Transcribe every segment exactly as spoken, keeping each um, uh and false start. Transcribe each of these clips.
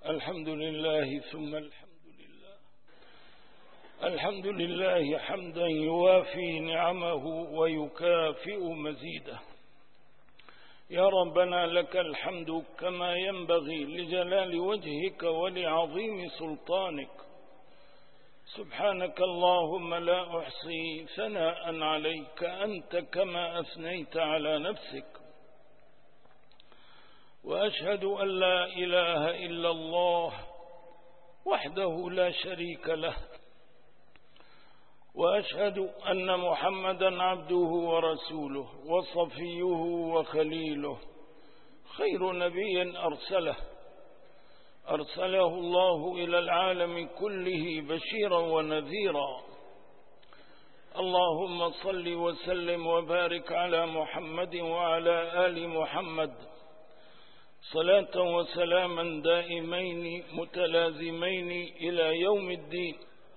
الحمد لله ثم الحمد لله الحمد لله حمدا يوافي نعمه ويكافئ مزيده. يا ربنا لك الحمد كما ينبغي لجلال وجهك ولعظيم سلطانك. سبحانك اللهم لا أحصي ثناء عليك أنت كما أثنيت على نفسك. وأشهد أن لا إله إلا الله وحده لا شريك له، وأشهد أن محمدا عبده ورسوله وصفيه وخليله، خير نبي أرسله أرسله الله إلى العالم كله بشيرا ونذيرا. اللهم صل وسلم وبارك على محمد وعلى آل محمد صلاة وسلاما دائمين متلازمين إلى يوم الدين.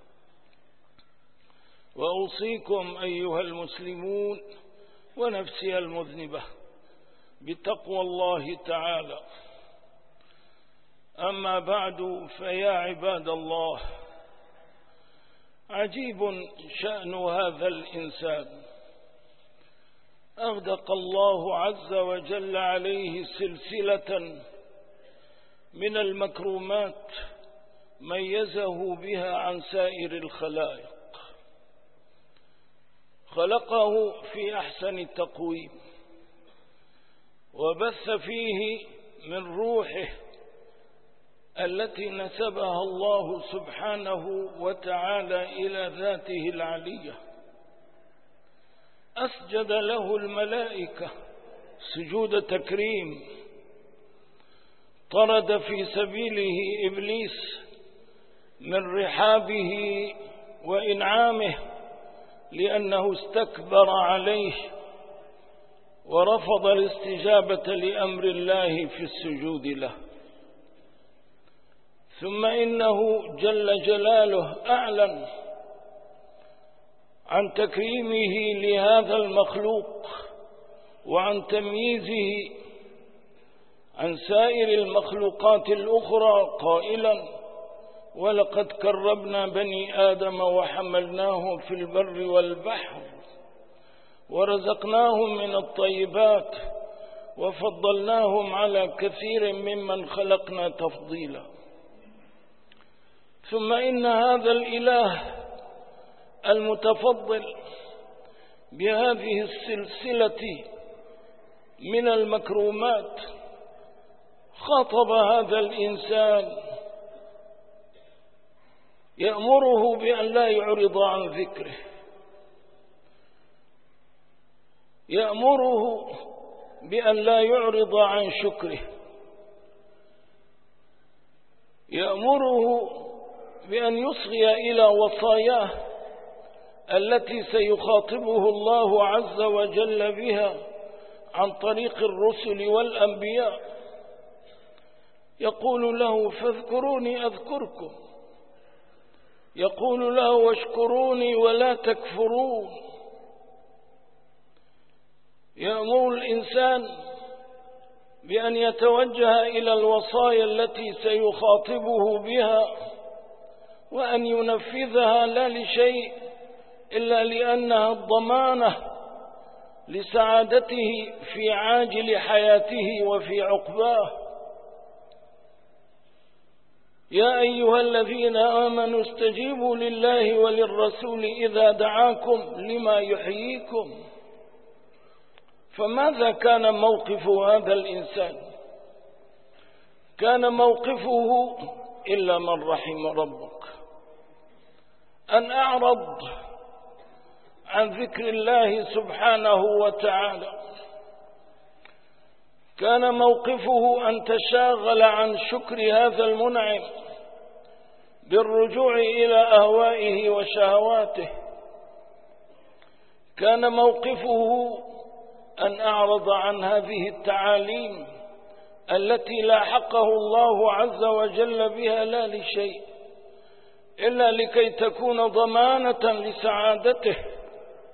وأوصيكم أيها المسلمون ونفسي المذنبة بتقوى الله تعالى. أما بعد، فيا عباد الله، عجيب شأن هذا الإنسان. أغدق الله عز وجل عليه سلسلة من المكرمات ميزه بها عن سائر الخلائق. خلقه في أحسن تقويم، وبث فيه من روحه التي نسبها الله سبحانه وتعالى إلى ذاته العلية. أسجد له الملائكة سجود تكريم، طرد في سبيله إبليس من رحابه وإنعامه لأنه استكبر عليه ورفض الاستجابة لأمر الله في السجود له. ثم إنه جل جلاله أعلن عن تكريمه لهذا المخلوق وعن تمييزه عن سائر المخلوقات الأخرى قائلا: ولقد كرمنا بني آدم وحملناهم في البر والبحر ورزقناهم من الطيبات وفضلناهم على كثير ممن خلقنا تفضيلا. ثم إن هذا الإله المتفضل بهذه السلسلة من المكرمات خاطب هذا الإنسان يأمره بأن لا يعرض عن ذكره، يأمره بأن لا يعرض عن شكره، يأمره بأن يصغي إلى وصاياه التي سيخاطبه الله عز وجل بها عن طريق الرسل والأنبياء. يقول له: فاذكروني أذكركم، يقول له: واشكروني ولا تكفرون. يأمر الإنسان بأن يتوجه إلى الوصايا التي سيخاطبه بها وأن ينفذها لا لشيء إلا لأنها الضمانة لسعادته في عاجل حياته وفي عقباه. يا أيها الذين آمنوا استجيبوا لله وللرسول إذا دعاكم لما يحييكم. فماذا كان موقف هذا الإنسان؟ كان موقفه إلا من رحم ربك، أن أعرض عن ذكر الله سبحانه وتعالى. كان موقفه أن تشاغل عن شكر هذا المنعم بالرجوع إلى أهوائه وشهواته. كان موقفه أن أعرض عن هذه التعاليم التي لاحقه الله عز وجل بها لا لشيء إلا لكي تكون ضمانة لسعادته.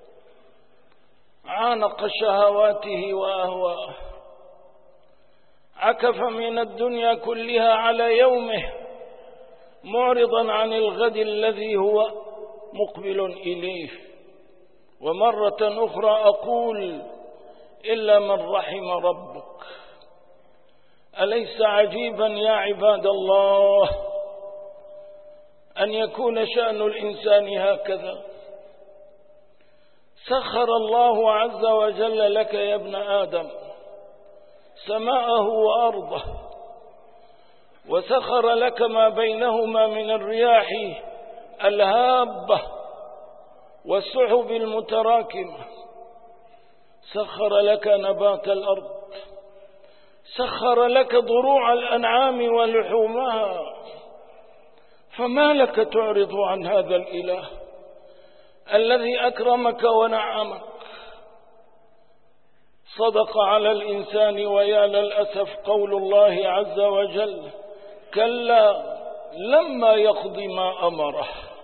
عانق شهواته وأهواه، عكف من الدنيا كلها على يومه معرضا عن الغد الذي هو مقبل إليه. ومرة أخرى أقول إلا من رحم ربك. أليس عجيبا يا عباد الله أن يكون شأن الإنسان هكذا؟ سخر الله عز وجل لك يا ابن آدم سماءه وأرضه، وسخر لك ما بينهما من الرياح الهابة والسحب المتراكمة، سخر لك نبات الأرض، سخر لك ضروع الأنعام ولحومها، فما لك تعرض عن هذا الإله الذي أكرمك ونعمك؟ صدق على الإنسان ويا للأسف قول الله عز وجل: كلا لما يقض ما أمره.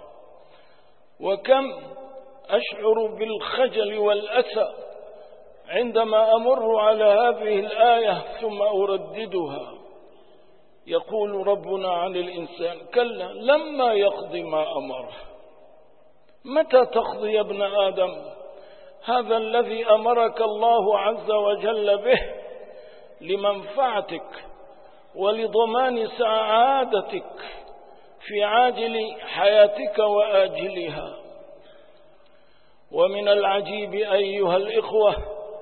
وكم أشعر بالخجل والأسى عندما أمر على هذه الآية ثم أرددها. يقول ربنا عن الإنسان: كلا لما يقض ما أمره. متى تقضي يا ابن آدم هذا الذي أمرك الله عز وجل به لمنفعتك ولضمان سعادتك في عاجل حياتك وآجلها؟ ومن العجيب أيها الإخوة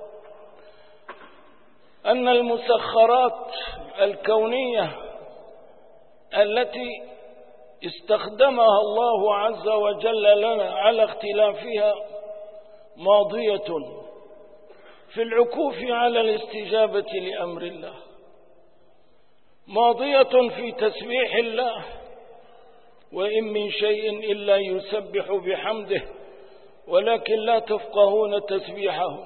أن المسخرات الكونية التي استخدمها الله عز وجل لنا على اختلافها ماضية في العكوف على الاستجابة لأمر الله، ماضية في تسبيح الله، وإن من شيء إلا يسبح بحمده ولكن لا تفقهون تسبيحه.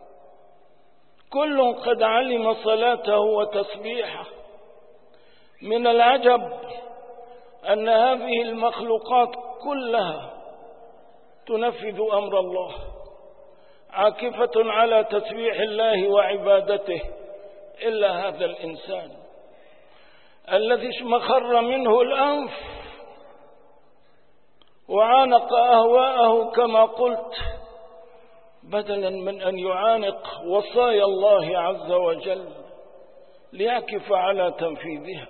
كل قد علم صلاته وتسبيحه. من العجب أن هذه المخلوقات كلها تنفذ أمر الله، عاكفة على تسبيح الله وعبادته، إلا هذا الإنسان الذي مخر منه الأنف وعانق أهواءه كما قلت، بدلا من أن يعانق وصايا الله عز وجل ليعكف على تنفيذها.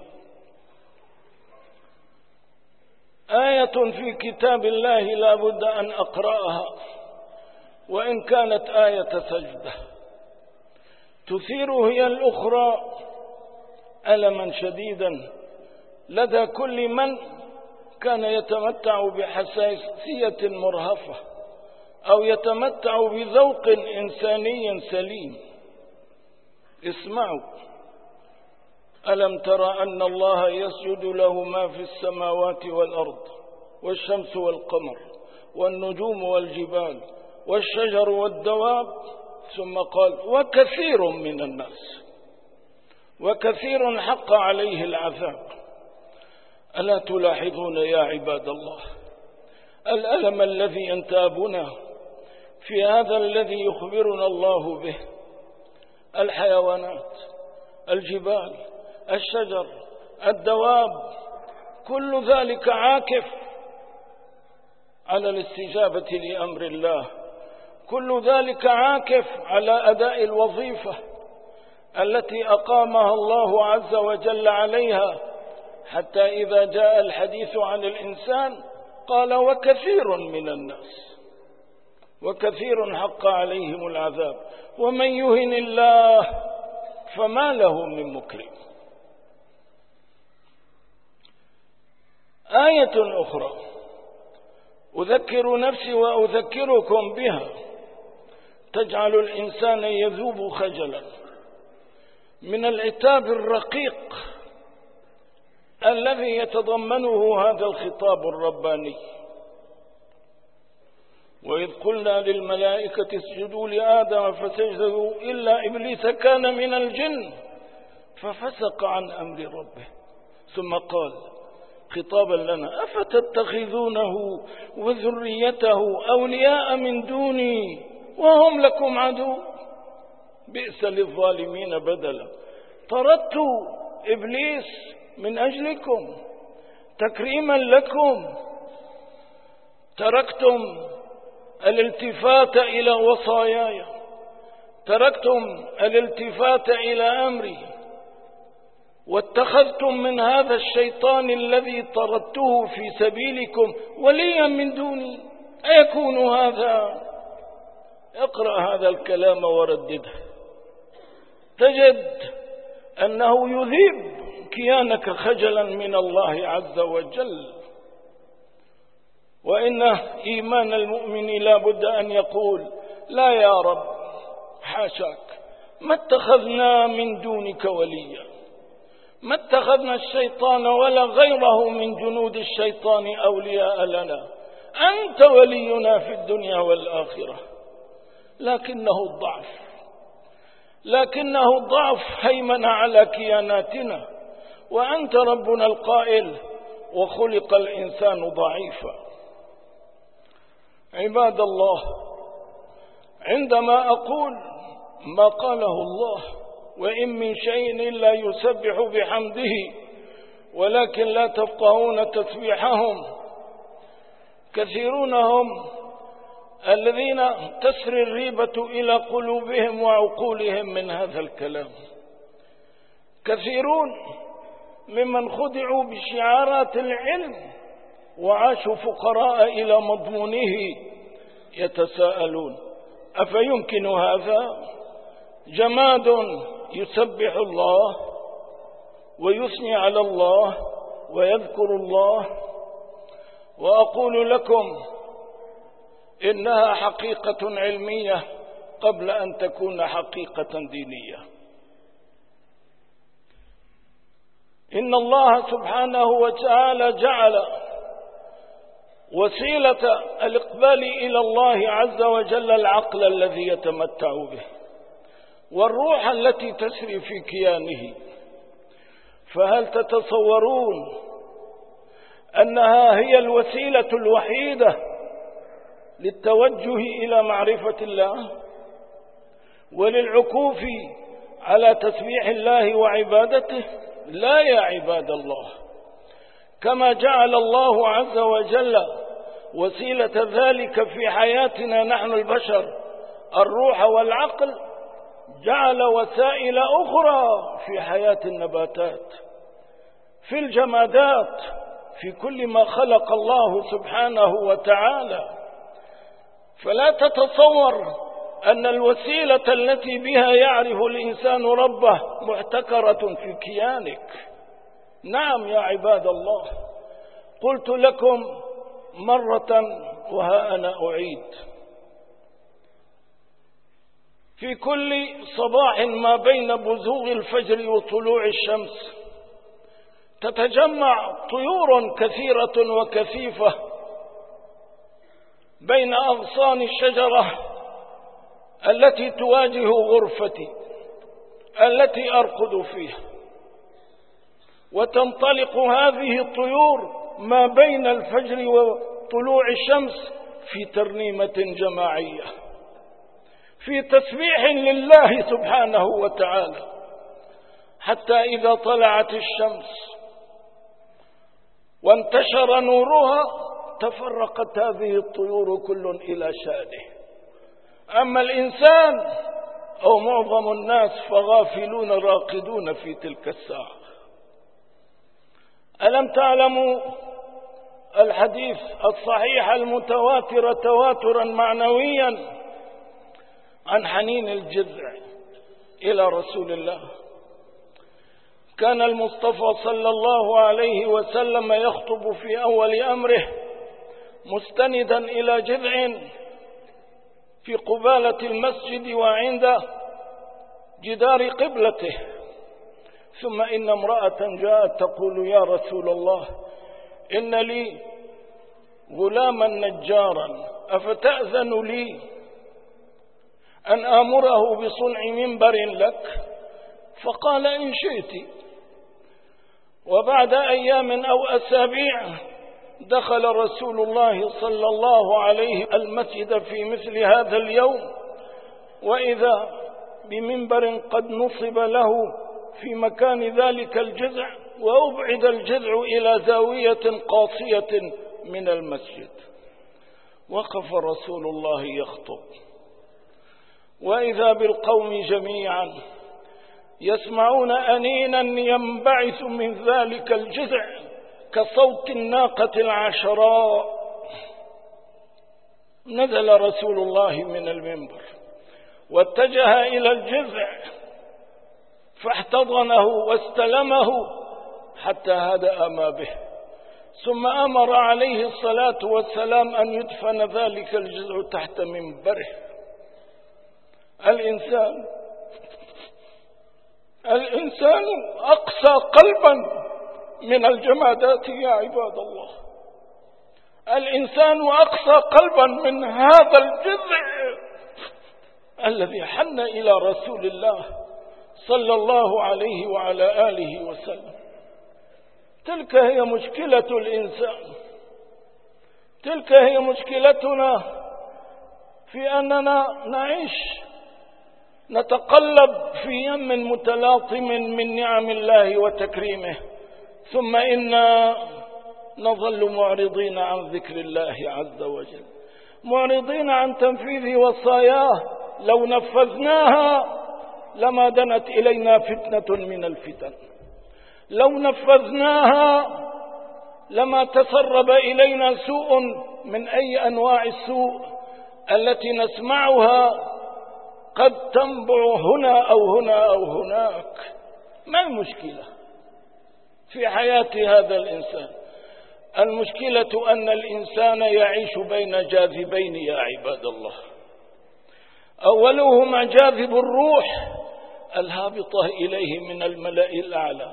آية في كتاب الله لا بد أن أقرأها وإن كانت آية سجدة، تثير هي الأخرى ألما شديدا لدى كل من كان يتمتع بحساسية مرهفة أو يتمتع بذوق إنساني سليم. اسمعوا: ألم ترى أن الله يسجد له ما في السماوات والأرض والشمس والقمر والنجوم والجبال والشجر والدواب، ثم قال: وكثير من الناس، وكثير حق عليه العذاب. ألا تلاحظون يا عباد الله الألم الذي ينتابنا في هذا الذي يخبرنا الله به؟ الحيوانات، الجبال، الشجر، الدواب، كل ذلك عاكف على الاستجابة لأمر الله، كل ذلك عاكف على أداء الوظيفة التي أقامها الله عز وجل عليها، حتى إذا جاء الحديث عن الإنسان قال: وكثير من الناس، وكثير حق عليهم العذاب، ومن يهن الله فما له من مكرم. آية أخرى أذكر نفسي وأذكركم بها تجعل الإنسان يذوب خجلا من العتاب الرقيق الذي يتضمنه هذا الخطاب الرباني. وإذ قلنا للملائكة اسجدوا لآدم فسجدوا إلا إبليس كان من الجن ففسق عن أمر ربه، ثم قال خطابا لنا: أفتتخذونه وذريته أولياء من دوني وهم لكم عدو، بئس للظالمين بدلا. طردت إبليس من أجلكم تكريما لكم. تركتم الالتفات إلى وصاياي، تركتم الالتفات إلى أمري، واتخذتم من هذا الشيطان الذي طردته في سبيلكم وليا من دوني. أيكون هذا؟ اقرأ هذا الكلام وردده، تجد أنه يذيب كيانك خجلا من الله عز وجل. وإن إيمان المؤمن لا بد أن يقول: لا يا رب، حاشاك، ما اتخذنا من دونك وليا، ما اتخذنا الشيطان ولا غيره من جنود الشيطان أولياء لنا، أنت ولينا في الدنيا والآخرة. لكنه الضعف، لكنه الضعف هيمن على كياناتنا، وأنت ربنا القائل: وخلق الإنسان ضعيفا. عباد الله، عندما أقول ما قاله الله: وإن من شيء إلا يسبح بحمده ولكن لا تفقهون تسبيحهم، كثيرون هم الذين تسري الريبة إلى قلوبهم وعقولهم من هذا الكلام. كثيرون ممن خدعوا بشعارات العلم وعاشوا فقراء إلى مضمونه يتساءلون: أفيمكن هذا؟ جماد يسبح الله ويثني على الله ويذكر الله. وأقول لكم إنها حقيقة علمية قبل أن تكون حقيقة دينية. إن الله سبحانه وتعالى جعل وسيلة الإقبال إلى الله عز وجل العقل الذي يتمتع به، والروح التي تسري في كيانه. فهل تتصورون أنها هي الوسيلة الوحيدة للتوجه إلى معرفة الله وللعكوف على تسبيح الله وعبادته؟ لا يا عباد الله. كما جعل الله عز وجل وسيلة ذلك في حياتنا نحن البشر الروح والعقل، جعل وسائل أخرى في حياة النباتات، في الجمادات، في كل ما خلق الله سبحانه وتعالى. فلا تتصور أن الوسيلة التي بها يعرف الإنسان ربه محتكرة في كيانك. نعم يا عباد الله، قلت لكم مرة وها أنا أعيد: في كل صباح ما بين بزوغ الفجر وطلوع الشمس تتجمع طيور كثيرة وكثيفة بين أغصان الشجرة التي تواجه غرفتي التي أرقد فيها، وتنطلق هذه الطيور ما بين الفجر وطلوع الشمس في ترنيمة جماعية، في تسبيح لله سبحانه وتعالى، حتى إذا طلعت الشمس وانتشر نورها تفرقت هذه الطيور كل إلى شأنه. أما الإنسان أو معظم الناس فغافلون راقدون في تلك الساعة. ألم تعلموا الحديث الصحيح المتواتر تواترا معنويا عن حنين الجذع إلى رسول الله؟ كان المصطفى صلى الله عليه وسلم يخطب في أول أمره مستندا إلى جذع في قبالة المسجد وعند جدار قبلته، ثم إن امرأة جاءت تقول: يا رسول الله، إن لي غلاما نجارا، أفتأذن لي أن آمره بصنع منبر لك؟ فقال: إن شئت. وبعد أيام أو أسابيع دخل رسول الله صلى الله عليه المسجد في مثل هذا اليوم، وإذا بمنبر قد نصب له في مكان ذلك الجذع، وأبعد الجذع إلى زاوية قاصية من المسجد. وقف رسول الله يخطب، وإذا بالقوم جميعا يسمعون أنينا ينبعث من ذلك الجذع كصوت الناقة العشراء. نزل رسول الله من المنبر واتجه إلى الجذع فاحتضنه واستلمه حتى هدأ ما به، ثم أمر عليه الصلاة والسلام أن يدفن ذلك الجذع تحت منبره. الإنسان الإنسان أقسى قلبا من الجمادات يا عباد الله. الإنسان أقسى قلبا من هذا الجذع الذي حن إلى رسول الله صلى الله عليه وعلى آله وسلم. تلك هي مشكلة الإنسان، تلك هي مشكلتنا في أننا نعيش نتقلب في يم متلاطم من نعم الله وتكريمه، ثم إنا نظل معرضين عن ذكر الله عز وجل، معرضين عن تنفيذ وصاياه. لو نفذناها لما دنت إلينا فتنة من الفتن، لو نفذناها لما تسرب إلينا سوء من أي أنواع السوء التي نسمعها قد تنبع هنا أو هنا أو هناك. ما المشكلة في حياة هذا الإنسان؟ المشكلة أن الإنسان يعيش بين جاذبين يا عباد الله. أولهما جاذب الروح الهابطة إليه من الملأ الأعلى،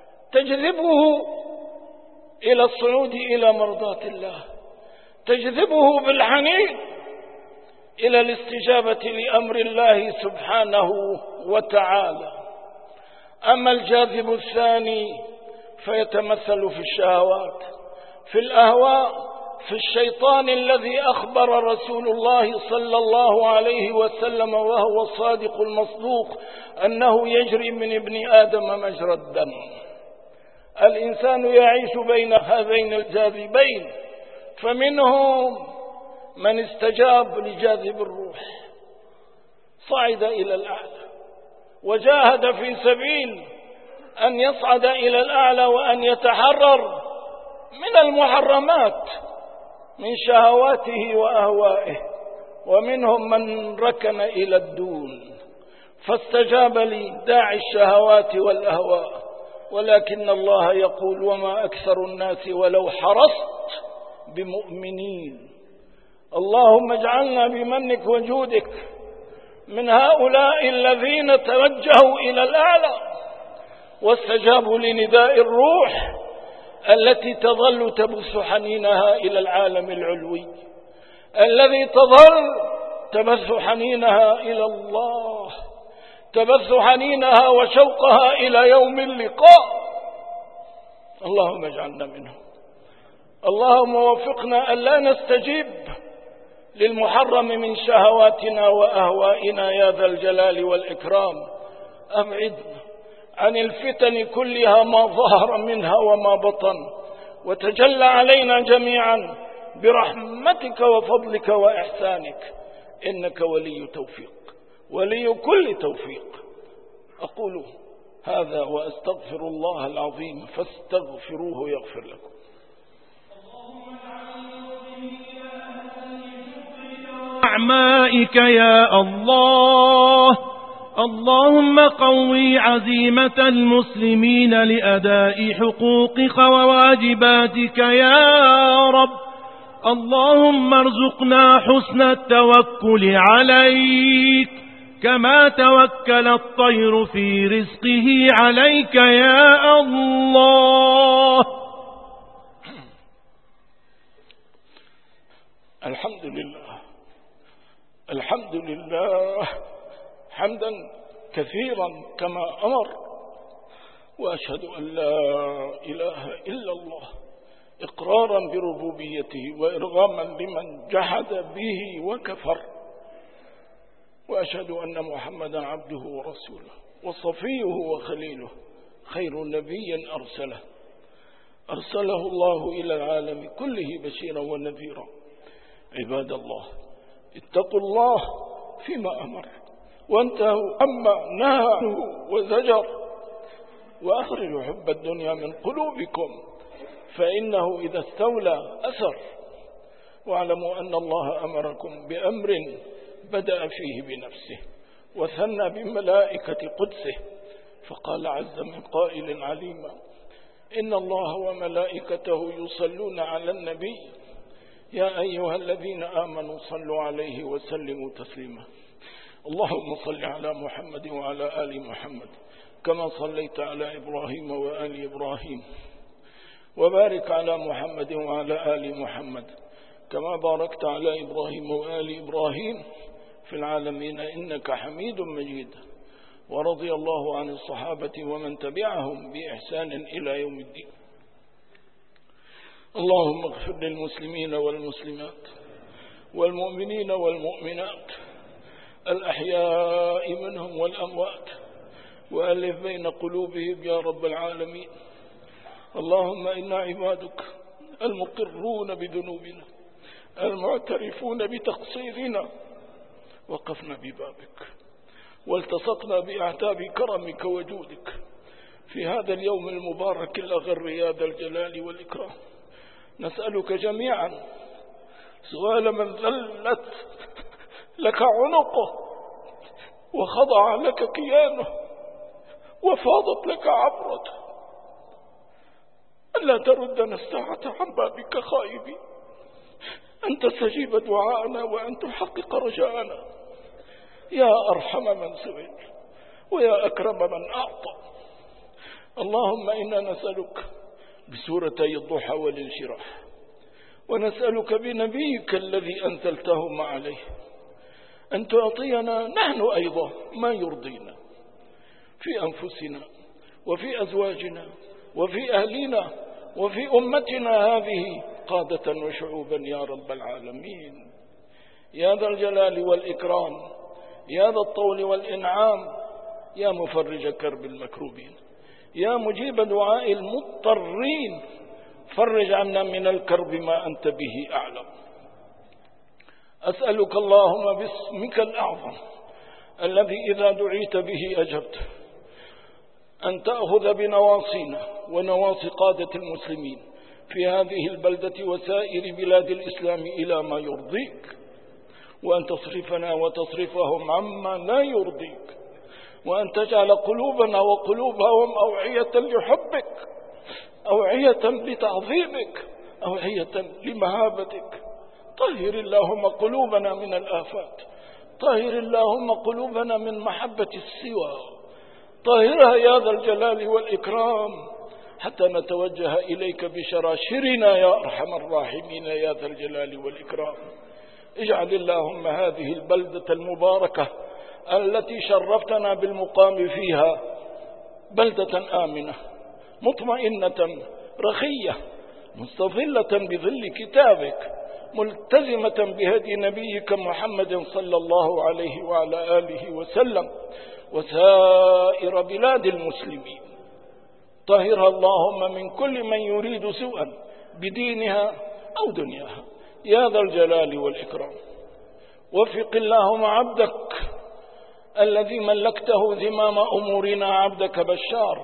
تجذبه إلى الصعود إلى مرضاة الله، تجذبه بالحنين إلى الاستجابة لأمر الله سبحانه وتعالى. أما الجاذب الثاني فيتمثل في الشهوات، في الأهواء، في الشيطان الذي أخبر رسول الله صلى الله عليه وسلم وهو الصادق المصدوق أنه يجري من ابن آدم مجرى الدم. الإنسان يعيش بين هذين الجاذبين، فمنهم من استجاب لجاذب الروح صعد إلى الأعلى وجاهد في سبيل أن يصعد إلى الأعلى وأن يتحرر من المحرمات من شهواته وأهوائه، ومنهم من ركن إلى الدون فاستجاب لداعي الشهوات والأهواء. ولكن الله يقول: وما أكثر الناس ولو حرصت بمؤمنين. اللهم اجعلنا بمنك وجودك من هؤلاء الذين توجهوا إلى الأعلى واستجابوا لنداء الروح التي تظل تبث حنينها إلى العالم العلوي، الذي تظل تبث حنينها إلى الله، تبث حنينها وشوقها إلى يوم اللقاء. اللهم اجعلنا منهم. اللهم وفقنا ألا نستجيب للمحرم من شهواتنا وأهوائنا يا ذا الجلال والإكرام. أبعدنا عن الفتن كلها ما ظهر منها وما بطن، وتجلى علينا جميعا برحمتك وفضلك وإحسانك، إنك ولي توفيق، ولي كل توفيق. أقول هذا وأستغفر الله العظيم فاستغفروه يغفر لكم. أعمائك يا الله. اللهم قوي عزيمة المسلمين لأداء حقوقك وواجباتك يا رب. اللهم ارزقنا حسن التوكل عليك كما توكل الطير في رزقه عليك يا الله. الحمد لله، الحمد لله حمدا كثيرا كما أمر، وأشهد أن لا إله إلا الله إقرارا بربوبيته وإرغاما لمن جحد به وكفر، وأشهد أن محمدا عبده ورسوله وصفيه وخليله، خير نبي أرسله أرسله الله إلى العالم كله بشيرا ونذيرا. عباد الله، اتقوا الله فيما أمر وانتهوا عما نهى عنه وزجر، وأخرجوا حب الدنيا من قلوبكم فإنه إذا استولى أثر. واعلموا أن الله أمركم بأمر بدأ فيه بنفسه وثنى بملائكة قدسه، فقال عز من قائل عليما: إن الله وملائكته يصلون على النبي يا أيها الذين آمنوا صلوا عليه وسلموا تسليما. اللهم صل على محمد وعلى آل محمد كما صليت على إبراهيم وآل إبراهيم، وبارك على محمد وعلى آل محمد كما باركت على إبراهيم وآل إبراهيم في العالمين إنك حميد مجيد. ورضي الله عن الصحابة ومن تبعهم بإحسان إلى يوم الدين. اللهم اغفر للمسلمين والمسلمات والمؤمنين والمؤمنات الأحياء منهم والأموات، وألف بين قلوبهم يا رب العالمين. اللهم إنا عبادك المقرون بذنوبنا المعترفون بتقصيرنا، وقفنا ببابك والتصقنا بأعتاب كرمك وجودك في هذا اليوم المبارك الأغر يا ذا الجلال والإكرام. نسألك جميعا سؤال من ذلت لك عنقه وخضع لك كيانه وفاضت لك عبرته، ألا تردنا الساعة عن بابك خائبين، أن تستجيب دعاءنا وأن تحقق رجاءنا يا أرحم من سئل ويا أكرم من أعطى. اللهم إنا نسألك بسورتي الضحى والانشراح، ونسألك بنبيك الذي أنزلتهم عليه أن تعطينا نحن أيضا ما يرضينا في أنفسنا وفي أزواجنا وفي أهلنا وفي أمتنا هذه قادة وشعوبا يا رب العالمين. يا ذا الجلال والإكرام، يا ذا الطول والإنعام، يا مفرج كرب المكروبين، يا مجيب دعاء المضطرين، فرج عنا من الكرب ما أنت به أعلم. أسألك اللهم باسمك الأعظم الذي إذا دعيت به أجبت أن تأخذ بنواصينا ونواصي قادة المسلمين في هذه البلدة وسائر بلاد الإسلام إلى ما يرضيك، وأن تصرفنا وتصرفهم عما لا يرضيك، وأن تجعل قلوبنا وقلوبهم أوعية لحبك، أوعية لتعظيمك، أوعية لمهابتك. طهر اللهم قلوبنا من الآفات، طهر اللهم قلوبنا من محبة السوى، طهرها يا ذا الجلال والإكرام حتى نتوجه إليك بشراشرنا يا أرحم الراحمين يا ذا الجلال والإكرام. اجعل اللهم هذه البلدة المباركة التي شرفتنا بالمقام فيها بلدة آمنة مطمئنة رخية مستظلة بظل كتابك، ملتزمة بهدي نبيك محمد صلى الله عليه وعلى آله وسلم وسائر بلاد المسلمين. طهرها اللهم من كل من يريد سوءا بدينها أو دنياها يا ذا الجلال والإكرام. وفق اللهم عبدك الذي ملكته زمام أمورنا عبدك بشار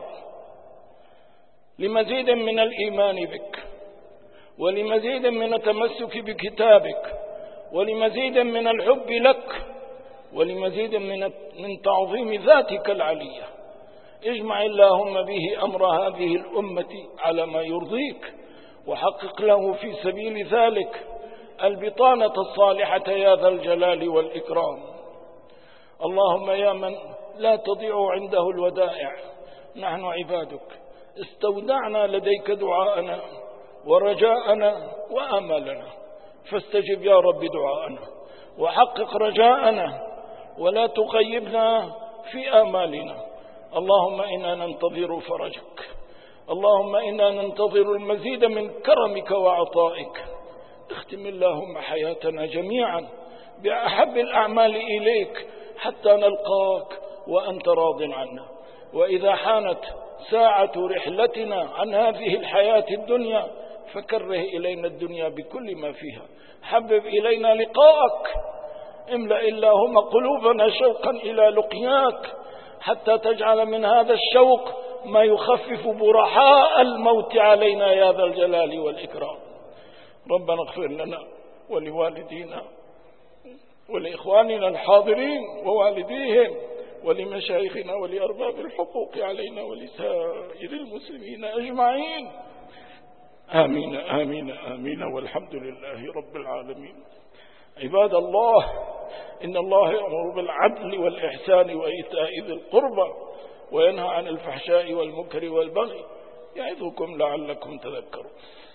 لمزيد من الإيمان بك، ولمزيد من التمسك بكتابك، ولمزيد من الحب لك، ولمزيد من من تعظيم ذاتك العلية. اجمع اللهم به أمر هذه الأمة على ما يرضيك، وحقق له في سبيل ذلك البطانة الصالحة يا ذا الجلال والإكرام. اللهم يا من لا تضيع عنده الودائع، نحن عبادك استودعنا لديك دعاءنا ورجاءنا وأملنا، فاستجب يا رب دعاءنا وحقق رجاءنا ولا تغيبنا في آمالنا. اللهم إنا ننتظر فرجك، اللهم إنا ننتظر المزيد من كرمك وعطائك. اختم اللهم حياتنا جميعا بأحب الأعمال إليك حتى نلقاك وأنت راض عنا. وإذا حانت ساعة رحلتنا عن هذه الحياة الدنيا فكره إلينا الدنيا بكل ما فيها، حبب إلينا لقاءك، املأ اللهم قلوبنا شوقا إلى لقياك حتى تجعل من هذا الشوق ما يخفف برحاء الموت علينا يا ذا الجلال والإكرام. ربنا اغفر لنا ولوالدينا ولإخواننا الحاضرين ووالديهم ولمشايخنا ولأرباب الحقوق علينا ولسائر المسلمين أجمعين. آمين آمين آمين والحمد لله رب العالمين. عباد الله، إن الله يأمر بالعدل والإحسان وإيتاء ذي القربى وينهى عن الفحشاء والمنكر والبغي يعظكم لعلكم تذكرون.